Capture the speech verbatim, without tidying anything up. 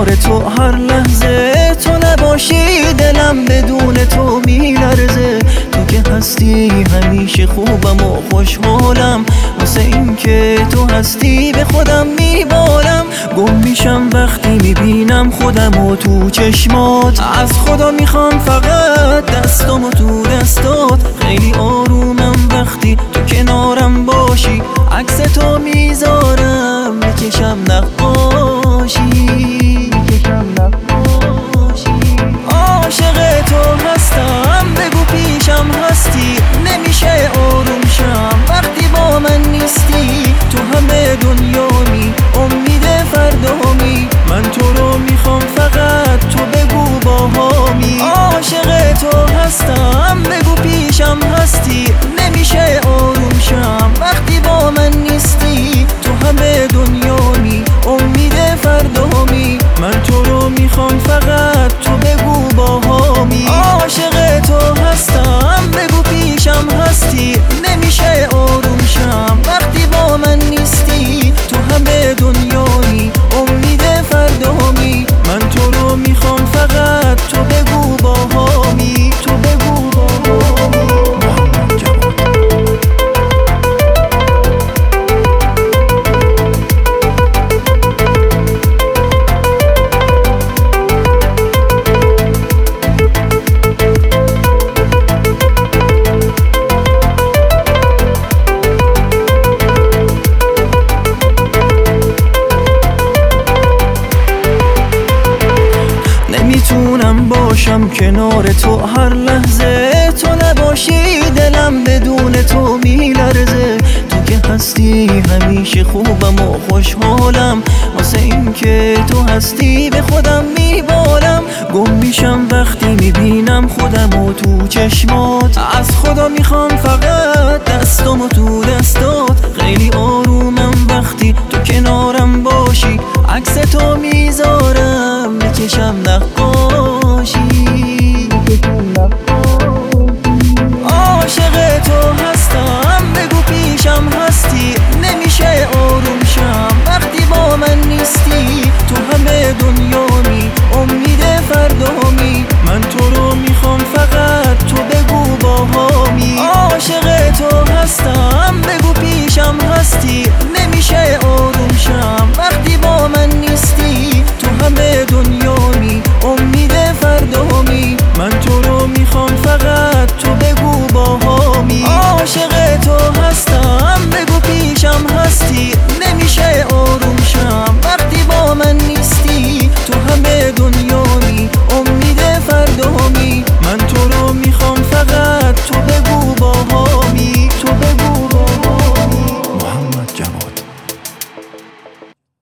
کنار تو هر لحظه، تو نباشی دلم بدون تو میلرزه. تو که هستی همیشه خوبم و خوشحالم، واسه این که تو هستی به خودم میبالم. گم میشم وقتی میبینم خودم و تو چشمات، از خدا میخوام فقط دستم و تو دستات. خیلی آرومم وقتی تو کنارم باشی، عکس تو میذارم بکشم نقاشی. عاشق تو هستم، بگو پیشم هستی، نمیشه آروم شم وقتی با من نیستی. تو همه دنیامی، امید فردامی، من تو رو میخوام فقط تو بگو باهامی. عاشق تو هستم، بگو پیشم هستی، نمیشه آروم شم وقتی با من نیستی. تو همه دنیامی، امید فردامی، من تو رو میخوام فقط تو بگو باهامی. عاشق تو هستم، بگو پیشم هستی، نمیشه آروم شم وقتی با من نیستی. تو همه دنیامی، امید فردامی، من تو رو میخوام فقط تو بگو باهامی، تو بگو باهامی. نمیتونم باشم کنار تو هر لحظه، تو نباشی دلم بدون تو میلرزه. تو که هستی همیشه خوبم و خوشحالم، واسه این که تو هستی به خودم میبالم. گم میشم وقتی میبینم خودم و تو چشمات، از خدا میخوام فقط دستم و تو دستات. خیلی آرومم وقتی تو کنارم باشی، عکس تو میذارم